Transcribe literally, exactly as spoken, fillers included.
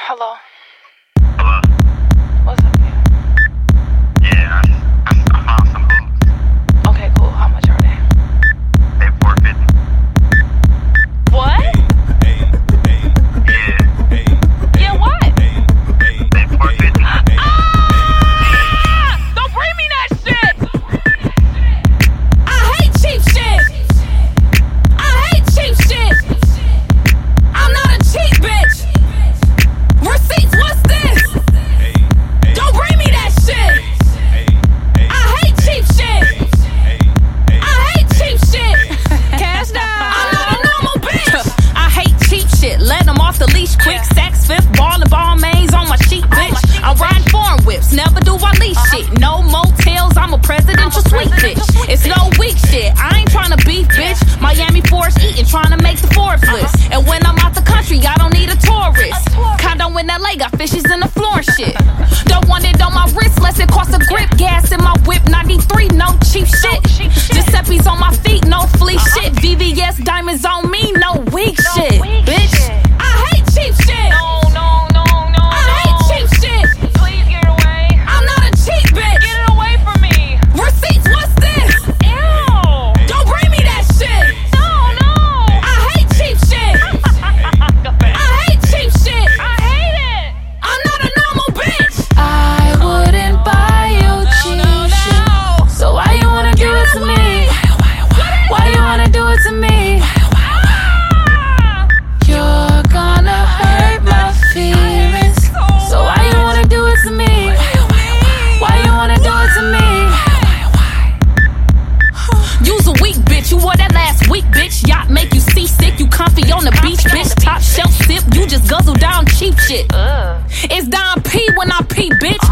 Hello. Hello? What's up, yeah? Yeah, I, I, I found some boots. Okay, cool. How much are they? They four fifty. What? Yeah. Yeah, what? They four fifty. Ah! Don't bring me that shit! I hate cheap shit. I hate cheap shit. I'm not a cheap bitch. Receipts, what's this? Don't bring me that shit. I hate cheap shit. I hate cheap shit. Cash down. I'm not a normal bitch. I hate cheap shit. Let them off the leash quick. Sex fifth, ball and ball mains on my sheet, bitch. I ride foreign whips, never do I lease shit. No motels, I'm a presidential suite, bitch. It's no weak shit. I ain't tryna beef, bitch. Miami Forest eating, tryna make the Forbes list. And when I'm out the country, I don't need a tourist. Condo in L A, got fishes in the floor and shit. Don't want it on my wrist, less it costs a grip. Gas in my whip, ninety-three, no cheap shit. Giuseppe's on my feet, no flea shit. V V S diamonds on me, no weak shit, bitch. I hate cheap shit. No, no, no, no. I hate cheap shit. Please get it away. I'm not a cheap bitch. Get it away from me. Receipts, what's this? Ew. Don't bring me that shit. No, no. I hate cheap shit. I hate cheap shit. I hate it. I'm not a normal bitch. I wouldn't buy you cheap shit. So why you wanna do it to me? Why you wanna do it to me? You're gonna hurt my feelings. So why you wanna do it to me? Why you wanna do it to me? You's a weak bitch, you wore that last week, bitch. Yacht make you seasick, you comfy on the beach, bitch. Top shelf sip, you just guzzle down cheap shit. Ugh. It's Don P when I pee, bitch.